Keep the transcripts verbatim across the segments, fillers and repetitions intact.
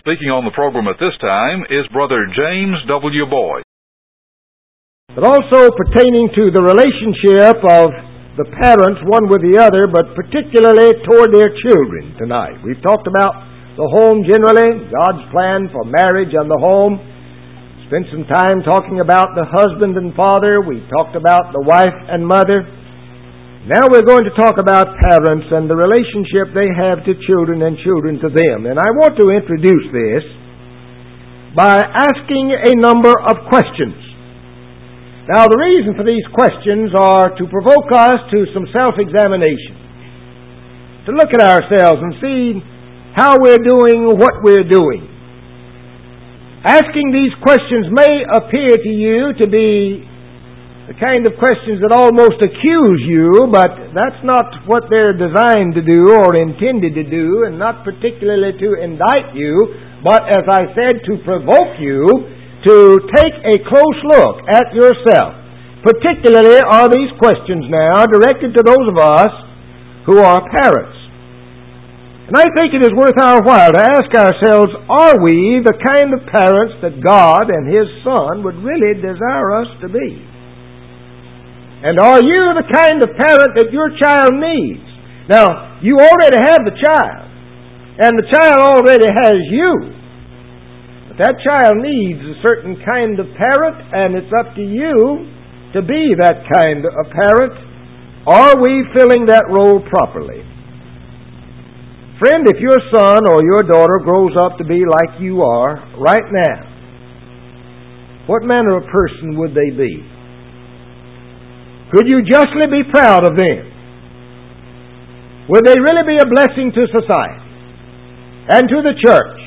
Speaking on the program at this time is Brother James W. Boyd. But also pertaining to the relationship of the parents, one with the other, but particularly toward their children tonight. We've talked about the home generally, God's plan for marriage and the home. Spent some time talking about the husband and father. We talked about the wife and mother. Now we're going to talk about parents and the relationship they have to children and children to them. And I want to introduce this by asking a number of questions. Now the reason for these questions are to provoke us to some self-examination, to look at ourselves and see how we're doing what we're doing. Asking these questions may appear to you to be the kind of questions that almost accuse you, but that's not what they're designed to do or intended to do, and not particularly to indict you, but as I said, to provoke you to take a close look at yourself. Particularly are these questions now directed to those of us who are parents. And I think it is worth our while to ask ourselves, are we the kind of parents that God and His Son would really desire us to be? And are you the kind of parent that your child needs? Now, you already have the child, and the child already has you. But that child needs a certain kind of parent, and it's up to you to be that kind of parent. Are we filling that role properly? Friend, if your son or your daughter grows up to be like you are right now, what manner of person would they be? Could you justly be proud of them? Would they really be a blessing to society and to the church?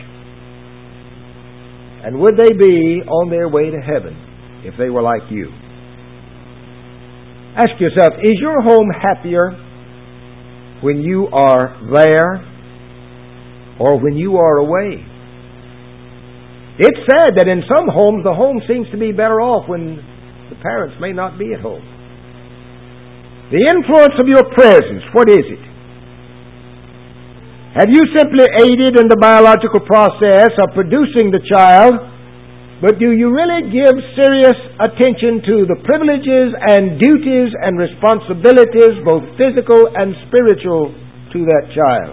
And would they be on their way to heaven if they were like you? Ask yourself, is your home happier when you are there or when you are away? It's sad that in some homes the home seems to be better off when the parents may not be at home. The influence of your presence, what is it? Have you simply aided in the biological process of producing the child, but do you really give serious attention to the privileges and duties and responsibilities, both physical and spiritual, to that child?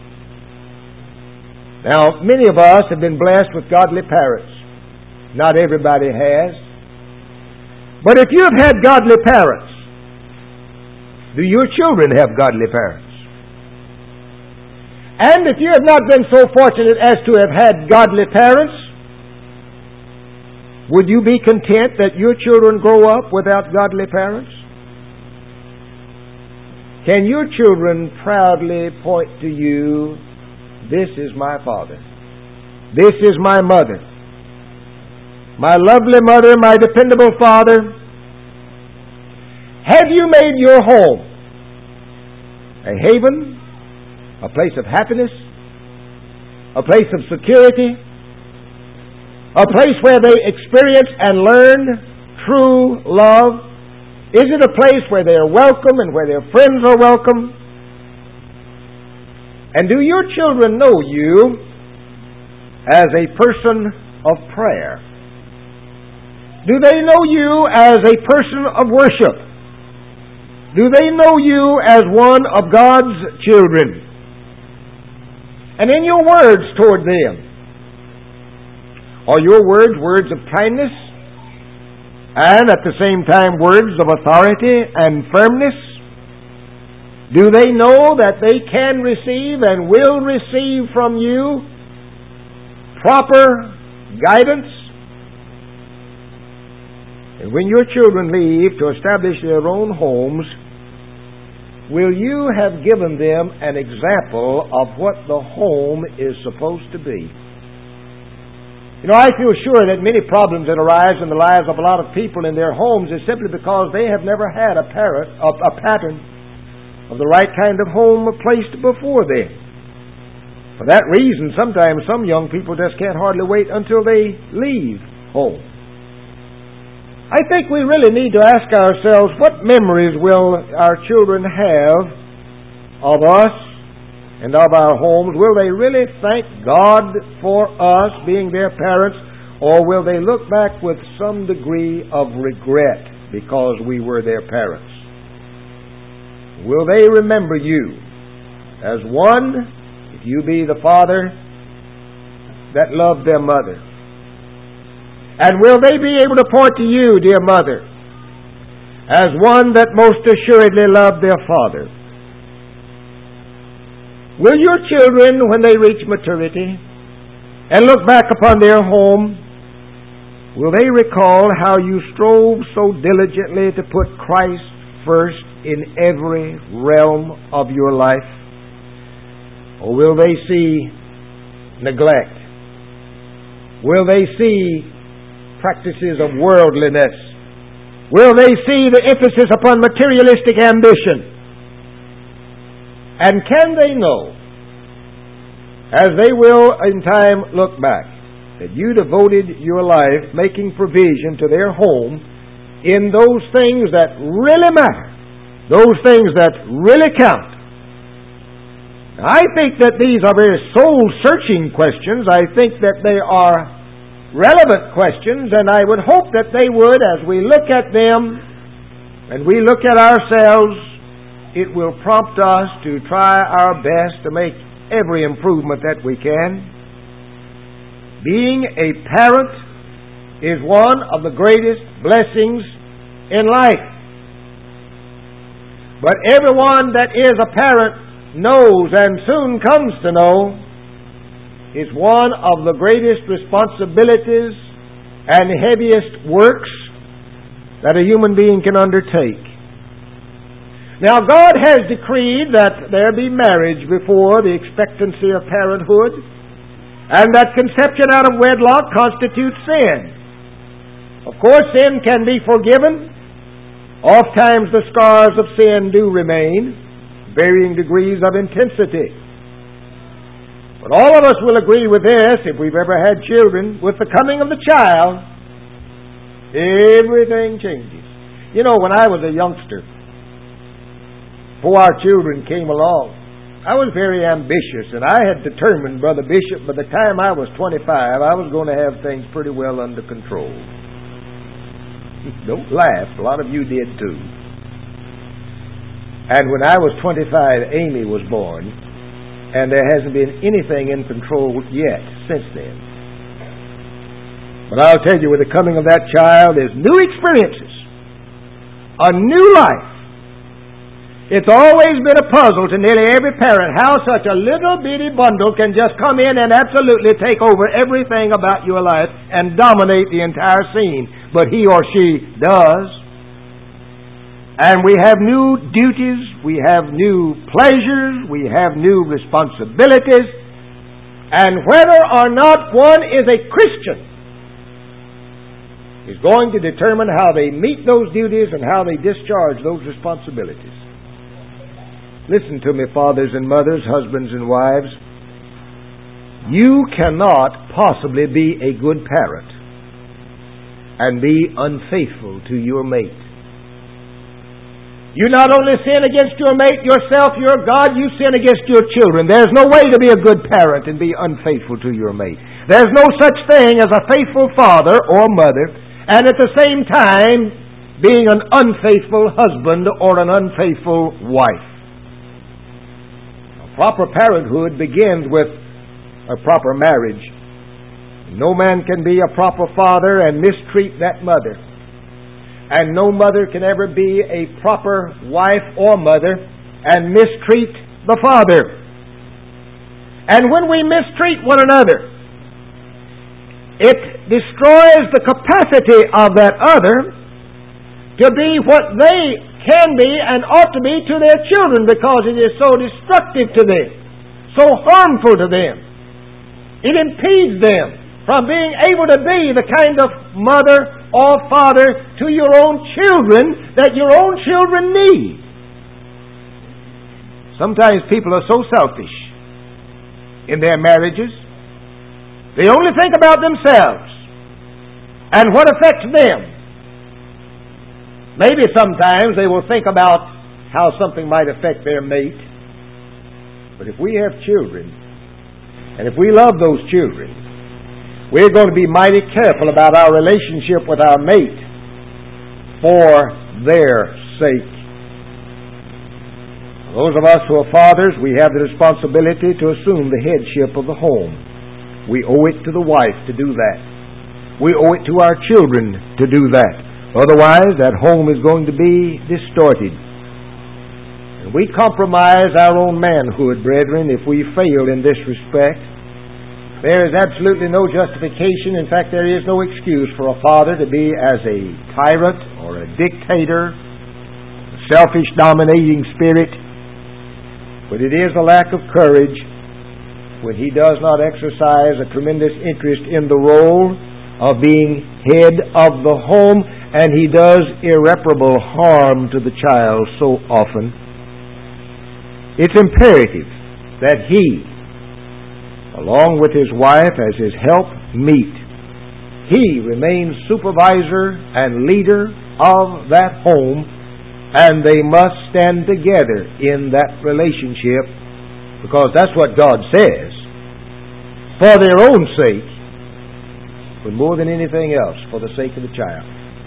Now, many of us have been blessed with godly parents. Not everybody has. But if you have had godly parents, do your children have godly parents? And if you have not been so fortunate as to have had godly parents, would you be content that your children grow up without godly parents? Can your children proudly point to you, this is my father, this is my mother, my lovely mother, my dependable father? Have you made your home a haven, a place of happiness, a place of security, a place where they experience and learn true love? Is it a place where they are welcome and where their friends are welcome? And do your children know you as a person of prayer? Do they know you as a person of worship? Do they know you as one of God's children? And in your words toward them, are your words words of kindness and at the same time words of authority and firmness? Do they know that they can receive and will receive from you proper guidance? And when your children leave to establish their own homes, will you have given them an example of what the home is supposed to be? You know, I feel sure that many problems that arise in the lives of a lot of people in their homes is simply because they have never had a, parent, a, a pattern of the right kind of home placed before them. For that reason, sometimes some young people just can't hardly wait until they leave home. I think we really need to ask ourselves, what memories will our children have of us and of our homes, will they really thank God for us being their parents, or will they look back with some degree of regret because we were their parents? Will they remember you as one, if you be the father, that loved their mother? And will they be able to point to you, dear mother, as one that most assuredly loved their father? Will your children, when they reach maturity and look back upon their home, will they recall how you strove so diligently to put Christ first in every realm of your life? Or will they see neglect? Will they see practices of worldliness? Will they see the emphasis upon materialistic ambition? And can they know, as they will in time look back, that you devoted your life making provision to their home in those things that really matter, those things that really count? I think that these are very soul-searching questions. I think that they are relevant questions, and I would hope that they would, as we look at them and we look at ourselves, it will prompt us to try our best to make every improvement that we can. Being a parent is one of the greatest blessings in life. But everyone that is a parent knows, and soon comes to know, is one of the greatest responsibilities and heaviest works that a human being can undertake. Now, God has decreed that there be marriage before the expectancy of parenthood, and that conception out of wedlock constitutes sin. Of course, sin can be forgiven. Oftentimes the scars of sin do remain, varying degrees of intensity. But all of us will agree with this, if we've ever had children, with the coming of the child, everything changes. You know, when I was a youngster, before our children came along, I was very ambitious, and I had determined, Brother Bishop, by the time I was twenty-five, I was going to have things pretty well under control. Don't laugh. A lot of you did too. And when I was twenty-five, Amy was born, and there hasn't been anything in control yet since then. But I'll tell you, with the coming of that child, there's new experiences, a new life. It's always been a puzzle to nearly every parent how such a little bitty bundle can just come in and absolutely take over everything about your life and dominate the entire scene. But he or she does. And we have new duties, we have new pleasures, we have new responsibilities. And whether or not one is a Christian is going to determine how they meet those duties and how they discharge those responsibilities. Listen to me, fathers and mothers, husbands and wives. You cannot possibly be a good parent and be unfaithful to your mate. You not only sin against your mate, yourself, your God, you sin against your children. There's no way to be a good parent and be unfaithful to your mate. There's no such thing as a faithful father or mother, and at the same time being an unfaithful husband or an unfaithful wife. Proper parenthood begins with a proper marriage. No man can be a proper father and mistreat that mother. And no mother can ever be a proper wife or mother and mistreat the father. And when we mistreat one another, it destroys the capacity of that other to be what they can be and ought to be to their children, because it is so destructive to them, so harmful to them. It impedes them from being able to be the kind of mother or father to your own children that your own children need. Sometimes people are so selfish in their marriages. They only think about themselves and what affects them. Maybe sometimes they will think about how something might affect their mate. But if we have children, and if we love those children, we're going to be mighty careful about our relationship with our mate for their sake. Those of us who are fathers, we have the responsibility to assume the headship of the home. We owe it to the wife to do that. We owe it to our children to do that. Otherwise, that home is going to be distorted. And we compromise our own manhood, brethren, if we fail in this respect. There is absolutely no justification. In fact, there is no excuse for a father to be as a tyrant or a dictator, a selfish, dominating spirit. But it is a lack of courage when he does not exercise a tremendous interest in the role of being head of the home, and he does irreparable harm to the child so often. It's imperative that he, along with his wife as his help meet, he remains supervisor and leader of that home, and they must stand together in that relationship, because that's what God says, for their own sake, but more than anything else, for the sake of the child.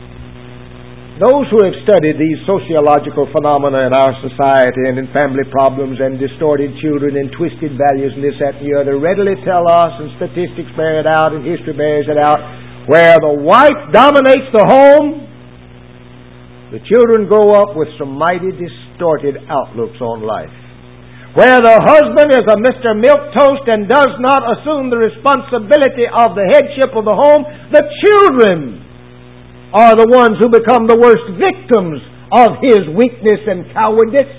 Those who have studied these sociological phenomena in our society and in family problems and distorted children and twisted values and this, that, and the other readily tell us, and statistics bear it out, and history bears it out, where the wife dominates the home, the children grow up with some mighty distorted outlooks on life. Where the husband is a Mister Milquetoast and does not assume the responsibility of the headship of the home, the children are the ones who become the worst victims of his weakness and cowardice.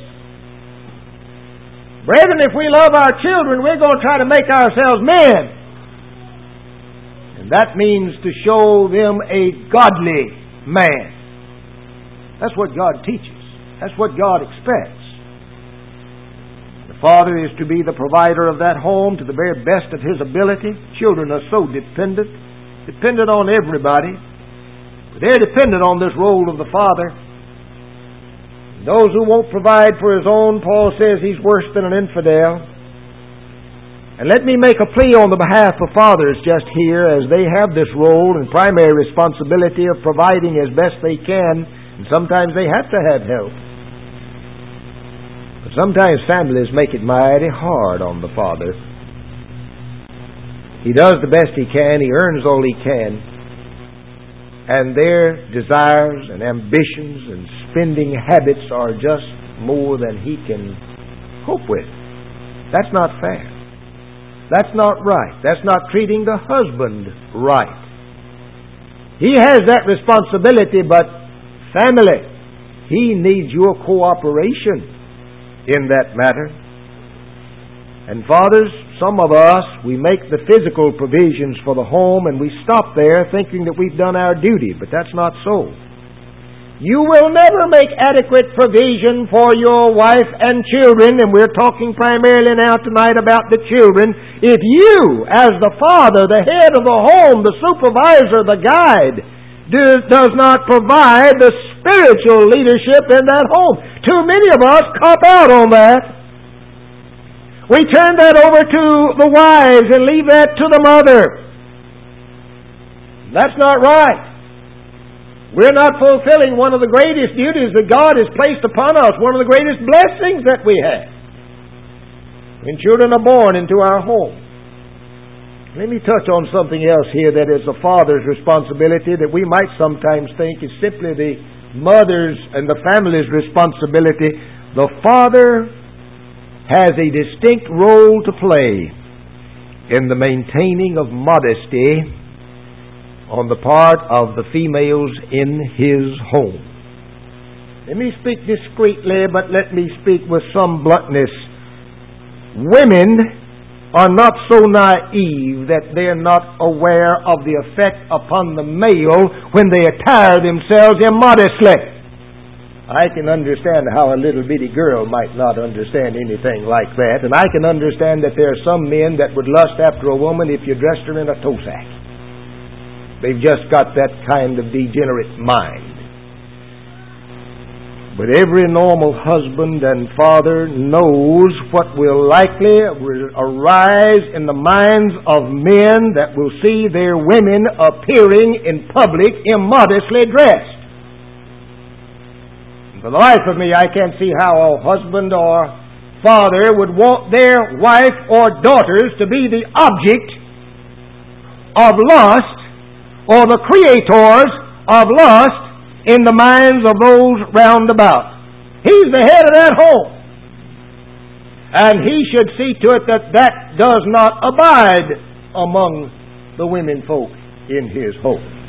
Brethren, if we love our children, we're going to try to make ourselves men. And that means to show them a godly man. That's what God teaches. That's what God expects. The father is to be the provider of that home to the very best of his ability. Children are so dependent, dependent on everybody. But they're dependent on this role of the father. Those who won't provide for his own, Paul says he's worse than an infidel. And let me make a plea on the behalf of fathers just here, as they have this role and primary responsibility of providing as best they can. And sometimes they have to have help. But sometimes families make it mighty hard on the father. He does the best he can. He earns all he can. And their desires and ambitions and spending habits are just more than he can cope with. That's not fair. That's not right. That's not treating the husband right. He has that responsibility, but family, he needs your cooperation in that matter. And fathers, some of us, we make the physical provisions for the home and we stop there thinking that we've done our duty, but that's not so. You will never make adequate provision for your wife and children, and we're talking primarily now tonight about the children, if you, as the father, the head of the home, the supervisor, the guide, do, does not provide the spiritual leadership in that home. Too many of us cop out on that. We turn that over to the wives and leave that to the mother. That's not right. We're not fulfilling one of the greatest duties that God has placed upon us, one of the greatest blessings that we have, when children are born into our home. Let me touch on something else here that is the father's responsibility that we might sometimes think is simply the mother's and the family's responsibility. The father has a distinct role to play in the maintaining of modesty on the part of the females in his home. Let me speak discreetly, but let me speak with some bluntness. Women are not so naive that they're not aware of the effect upon the male when they attire themselves immodestly. I can understand how a little bitty girl might not understand anything like that, and I can understand that there are some men that would lust after a woman if you dressed her in a toe sack. They've just got that kind of degenerate mind. But every normal husband and father knows what will likely arise in the minds of men that will see their women appearing in public immodestly dressed. For the life of me, I can't see how a husband or father would want their wife or daughters to be the object of lust or the creators of lust in the minds of those round about. He's the head of that home. And he should see to it that that does not abide among the women folk in his home.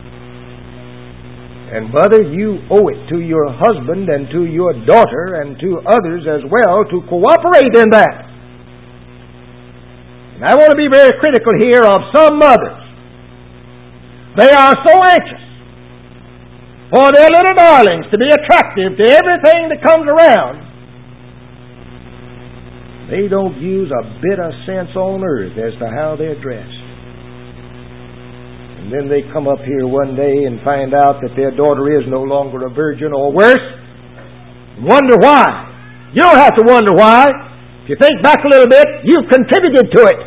And mother, you owe it to your husband and to your daughter and to others as well to cooperate in that. And I want to be very critical here of some mothers. They are so anxious for their little darlings to be attractive to everything that comes around. They don't use a bit of sense on earth as to how they're dressed. And then they come up here one day and find out that their daughter is no longer a virgin, or worse, wonder why. You don't have to wonder why. If you think back a little bit, you've contributed to it.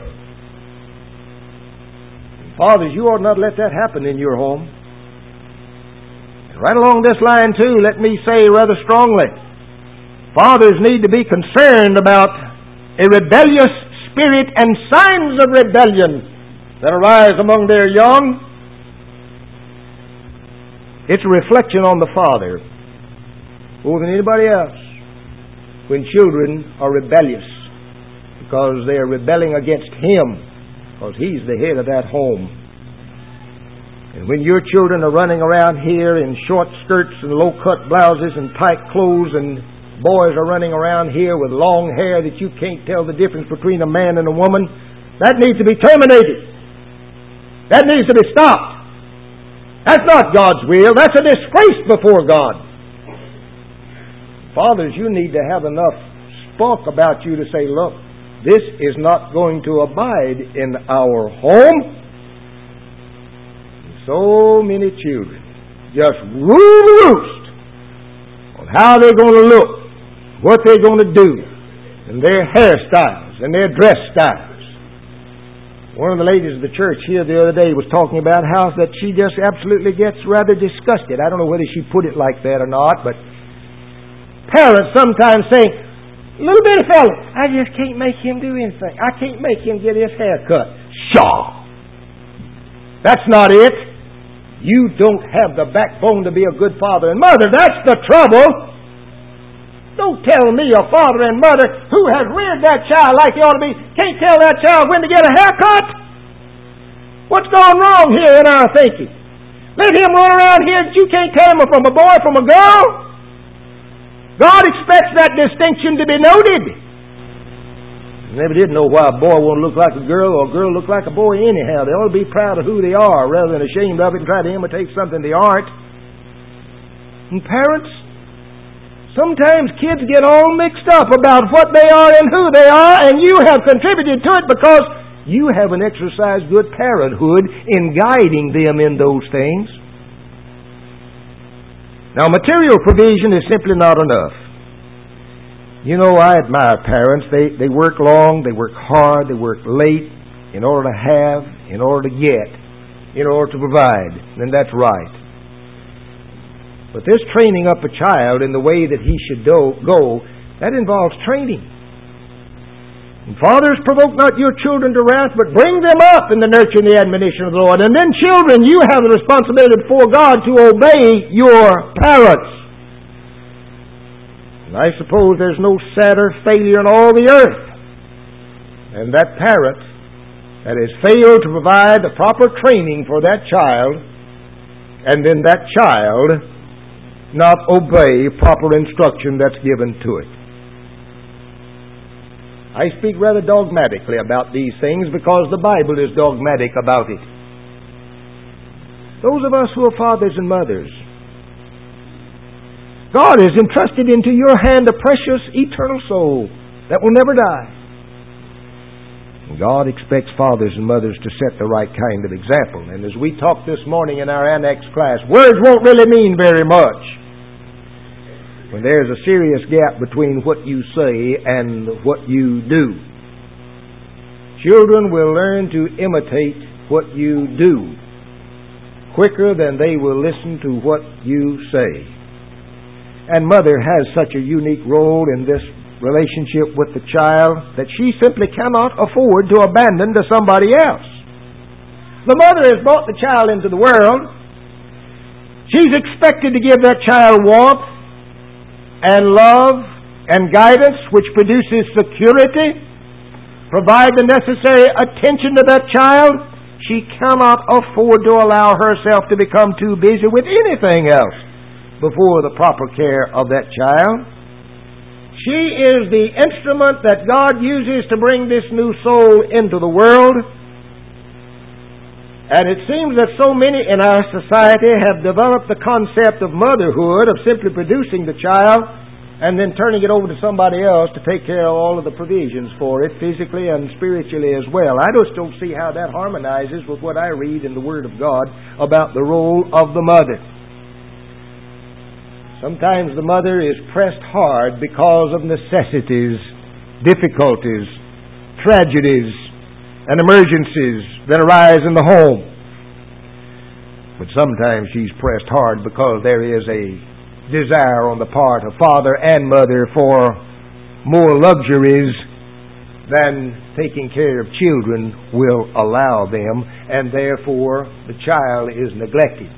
And fathers, you ought not let that happen in your home. And right along this line, too, let me say rather strongly, fathers need to be concerned about a rebellious spirit and signs of rebellion that arise among their young. It's a reflection on the father more than anybody else when children are rebellious, because they are rebelling against him, because he's the head of that home. And when your children are running around here in short skirts and low-cut blouses and tight clothes, and boys are running around here with long hair that you can't tell the difference between a man and a woman, that needs to be terminated. That needs to be stopped. That's not God's will. That's a disgrace before God. Fathers, you need to have enough spunk about you to say, look, this is not going to abide in our home. So many children just rule the roost on how they're going to look, what they're going to do, and their hairstyles and their dress styles. One of the ladies of the church here the other day was talking about how that she just absolutely gets rather disgusted. I don't know whether she put it like that or not, but parents sometimes say, little bitty fella, I just can't make him do anything. I can't make him get his hair cut. Pshaw! That's not it. You don't have the backbone to be a good father and mother. That's the trouble. Don't tell me a father and mother who has reared that child like they ought to be can't tell that child when to get a haircut. What's gone wrong here in our thinking? Let him run around here that you can't tell him from a boy from a girl. God expects that distinction to be noted. I never did know why a boy won't look like a girl or a girl look like a boy anyhow. They ought to be proud of who they are rather than ashamed of it and try to imitate something they aren't. And parents, sometimes kids get all mixed up about what they are and who they are, and you have contributed to it because you haven't exercised good parenthood in guiding them in those things. Now, material provision is simply not enough. You know, I admire parents. They, they work long, they work hard, they work late in order to have, in order to get, in order to provide. And that's right. But this training up a child in the way that he should do, go, that involves training. And fathers, provoke not your children to wrath, but bring them up in the nurture and the admonition of the Lord. And then children, you have the responsibility before God to obey your parents. And I suppose there's no sadder failure in all the earth than that parent that has failed to provide the proper training for that child, and then that child not obey proper instruction that's given to it. I speak rather dogmatically about these things because the Bible is dogmatic about it. Those of us who are fathers and mothers, God has entrusted into your hand a precious eternal soul that will never die. And God expects fathers and mothers to set the right kind of example. And as we talked this morning in our annex class, words won't really mean very much. when there's a serious gap between what you say and what you do. Children will learn to imitate what you do quicker than they will listen to what you say. And mother has such a unique role in this relationship with the child that she simply cannot afford to abandon to somebody else. The mother has brought the child into the world. She's expected to give that child warmth and love and guidance, which produces security, provide the necessary attention to that child. She cannot afford to allow herself to become too busy with anything else before the proper care of that child. She is the instrument that God uses to bring this new soul into the world. And it seems that so many in our society have developed the concept of motherhood, of simply producing the child and then turning it over to somebody else to take care of all of the provisions for it, physically and spiritually as well. I just don't see how that harmonizes with what I read in the Word of God about the role of the mother. Sometimes the mother is pressed hard because of necessities, difficulties, tragedies, and emergencies that arise in the home. But sometimes she's pressed hard because there is a desire on the part of father and mother for more luxuries than taking care of children will allow them, and therefore the child is neglected.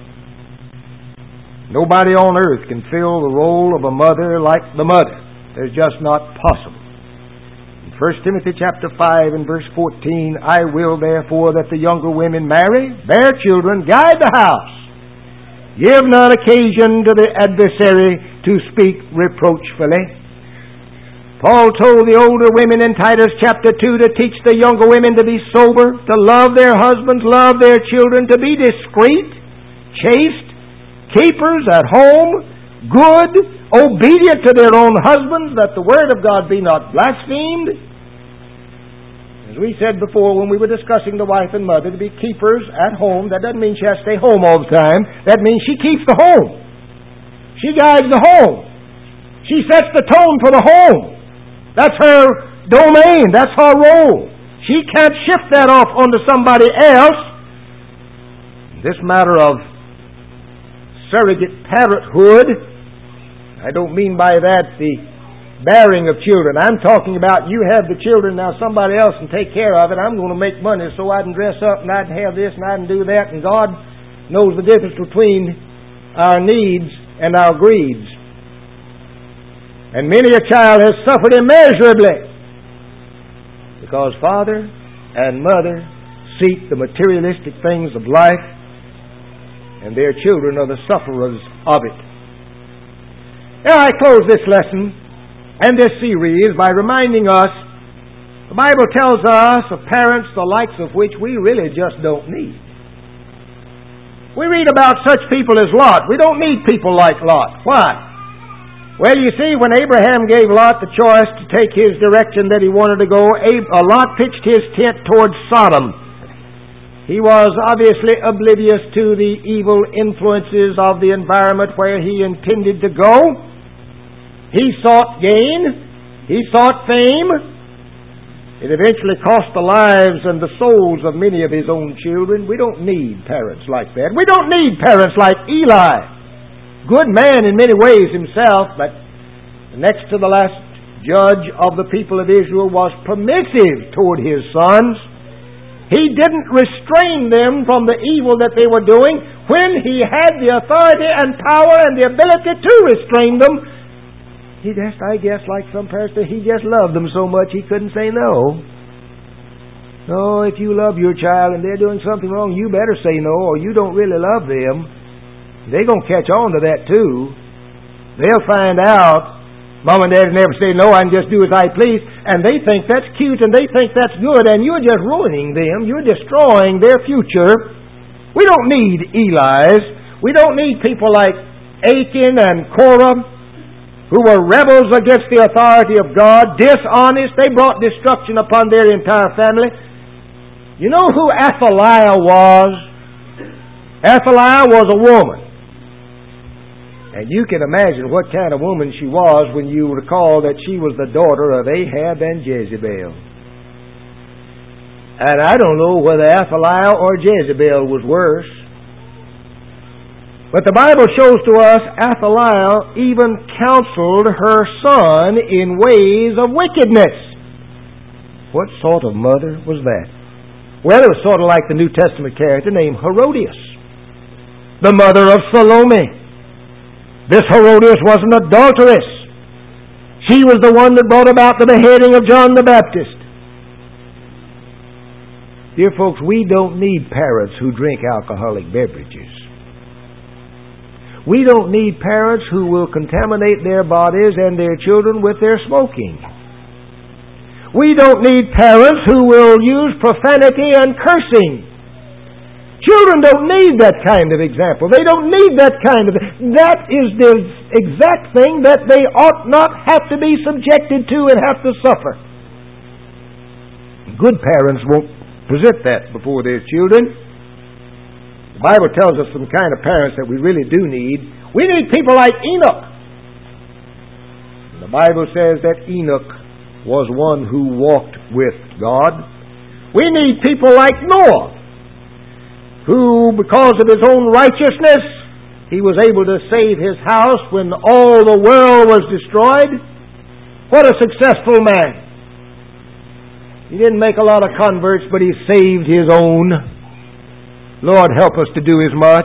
Nobody on earth can fill the role of a mother like the mother. It's just not possible. First Timothy chapter five and verse fourteen, I will therefore that the younger women marry, bear children, guide the house, give none occasion to the adversary to speak reproachfully. Paul told the older women in Titus chapter two to teach the younger women to be sober, to love their husbands, love their children, to be discreet, chaste, keepers at home, good, obedient to their own husbands, that the word of God be not blasphemed. As we said before when we were discussing the wife and mother, to be keepers at home, that doesn't mean she has to stay home all the time. That means she keeps the home. She guides the home. She sets the tone for the home. That's her domain. That's her role. She can't shift that off onto somebody else. This matter of surrogate parenthood, I don't mean by that the bearing of children. I'm talking about you have the children, now somebody else can take care of it. I'm going to make money so I can dress up and I can have this and I can do that. And God knows the difference between our needs and our greeds. And many a child has suffered immeasurably because father and mother seek the materialistic things of life, and their children are the sufferers of it. Now I close this lesson and this series by reminding us, the Bible tells us of parents the likes of which we really just don't need. We read about such people as Lot. We don't need people like Lot. Why? Well, you see, when Abraham gave Lot the choice to take his direction that he wanted to go, Lot pitched his tent towards Sodom. He was obviously oblivious to the evil influences of the environment where he intended to go. He sought gain. He sought fame. It eventually cost the lives and the souls of many of his own children. We don't need parents like that. We don't need parents like Eli. Good man in many ways himself, but next to the last judge of the people of Israel was permissive toward his sons. He didn't restrain them from the evil that they were doing when he had the authority and power and the ability to restrain them. He just, I guess, like some parents, he just loved them so much he couldn't say no. No, if you love your child and they're doing something wrong, you better say no, or you don't really love them. They're going to catch on to that too. They'll find out Mom and Dad never say no, I can just do as I please, and they think that's cute and they think that's good, and you're just ruining them. You're destroying their future. We don't need Eli's. We don't need people like Achan and Korah, who were rebels against the authority of God, dishonest. They brought destruction upon their entire family. You know who Athaliah was? Athaliah was a woman. And you can imagine what kind of woman she was when you recall that she was the daughter of Ahab and Jezebel. And I don't know whether Athaliah or Jezebel was worse. But the Bible shows to us Athaliah even counseled her son in ways of wickedness. What sort of mother was that? Well, it was sort of like the New Testament character named Herodias, the mother of Salome. This Herodias was an adulteress. She was the one that brought about the beheading of John the Baptist. Dear folks, we don't need parents who drink alcoholic beverages. We don't need parents who will contaminate their bodies and their children with their smoking. We don't need parents who will use profanity and cursing. Children don't need that kind of example. They don't need that kind of... That is the exact thing that they ought not have to be subjected to and have to suffer. Good parents won't present that before their children. The Bible tells us some kind of parents that we really do need. We need people like Enoch. The Bible says that Enoch was one who walked with God. We need people like Noah, who, because of his own righteousness, he was able to save his house when all the world was destroyed. What a successful man. He didn't make a lot of converts, but he saved his own. Lord, help us to do as much.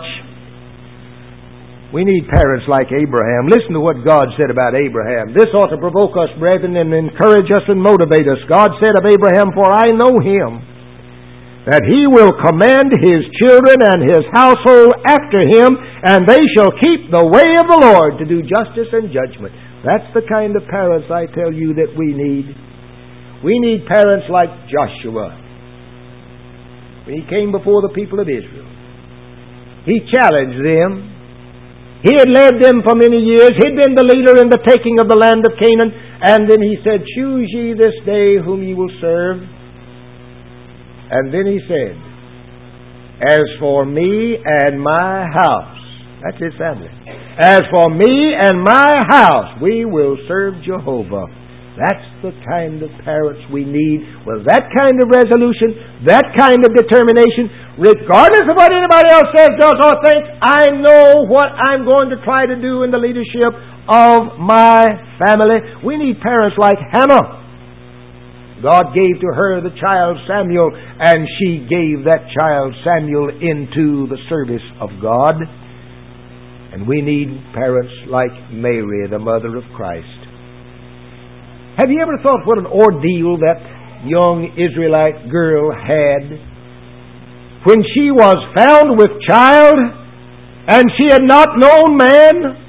We need parents like Abraham. Listen to what God said about Abraham. This ought to provoke us, brethren, and encourage us and motivate us. God said of Abraham, "For I know him, that he will command his children and his household after him, and they shall keep the way of the Lord to do justice and judgment." That's the kind of parents, I tell you, that we need. We need parents like Joshua. When he came before the people of Israel, he challenged them. He had led them for many years. He'd been the leader in the taking of the land of Canaan. And then he said, "Choose ye this day whom ye will serve." And then he said, "As for me and my house," that's his family, "as for me and my house, we will serve Jehovah." That's the kind of parents we need, with that kind of resolution, that kind of determination, regardless of what anybody else says, does, or thinks. I know what I'm going to try to do in the leadership of my family. We need parents like Hannah. God gave to her the child Samuel, and she gave that child Samuel into the service of God. And we need parents like Mary, the mother of Christ. Have you ever thought what an ordeal that young Israelite girl had when she was found with child and she had not known man?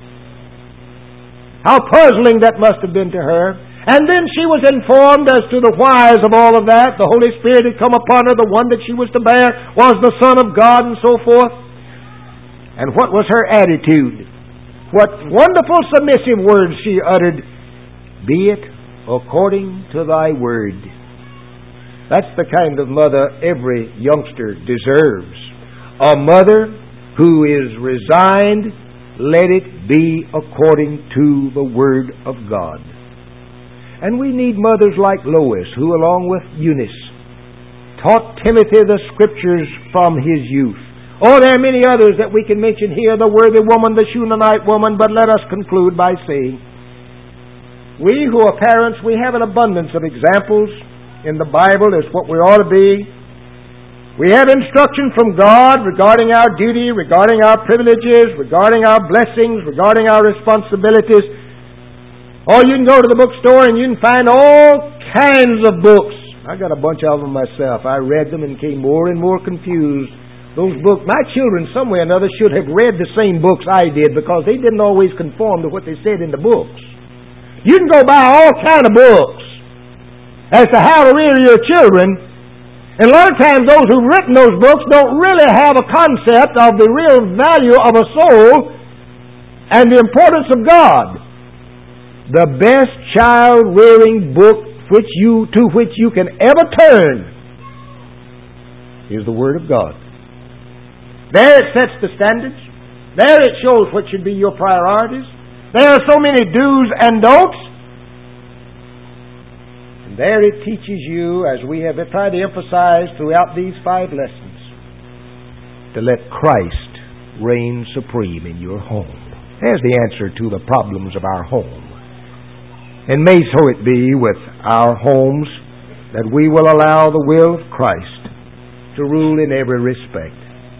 How puzzling that must have been to her. And then she was informed as to the whys of all of that. The Holy Spirit had come upon her. The one that she was to bear was the Son of God, and so forth. And what was her attitude? What wonderful submissive words she uttered. "Be it according to thy word." That's the kind of mother every youngster deserves. A mother who is resigned, let it be according to the word of God. And we need mothers like Lois, who, along with Eunice, taught Timothy the Scriptures from his youth. Oh, there are many others that we can mention here, the worthy woman, the Shunammite woman, but let us conclude by saying, we who are parents, we have an abundance of examples in the Bible as what we ought to be. We have instruction from God regarding our duty, regarding our privileges, regarding our blessings, regarding our responsibilities. Or you can go to the bookstore and you can find all kinds of books. I got a bunch of them myself. I read them and came more and more confused. Those books, my children somewhere or another should have read the same books I did, because they didn't always conform to what they said in the books. You can go buy all kinds of books as to how to rear your children, and a lot of times those who've written those books don't really have a concept of the real value of a soul and the importance of God. The best child-rearing book which you, to which you can ever turn is the Word of God. There it sets the standards. There it shows what should be your priorities. There are so many do's and don'ts. And there it teaches you, as we have tried to emphasize throughout these five lessons, to let Christ reign supreme in your home. There's the answer to the problems of our home. And may so it be with our homes that we will allow the will of Christ to rule in every respect.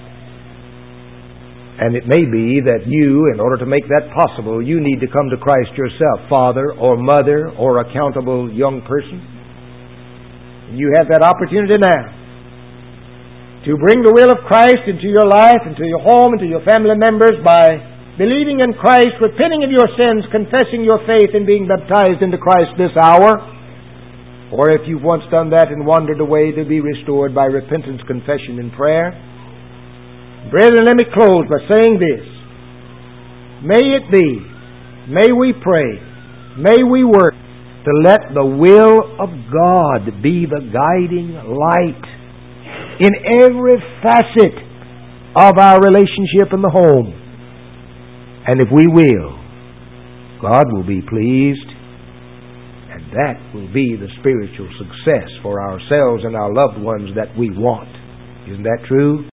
And it may be that you, in order to make that possible, you need to come to Christ yourself, father or mother or accountable young person. You have that opportunity now to bring the will of Christ into your life, into your home, into your family members by believing in Christ, repenting of your sins, confessing your faith, and being baptized into Christ this hour. Or if you've once done that and wandered away, to be restored by repentance, confession, and prayer. Brethren, let me close by saying this. May it be, may we pray, may we work to let the will of God be the guiding light in every facet of our relationship in the home. And if we will, God will be pleased, and that will be the spiritual success for ourselves and our loved ones that we want. Isn't that true?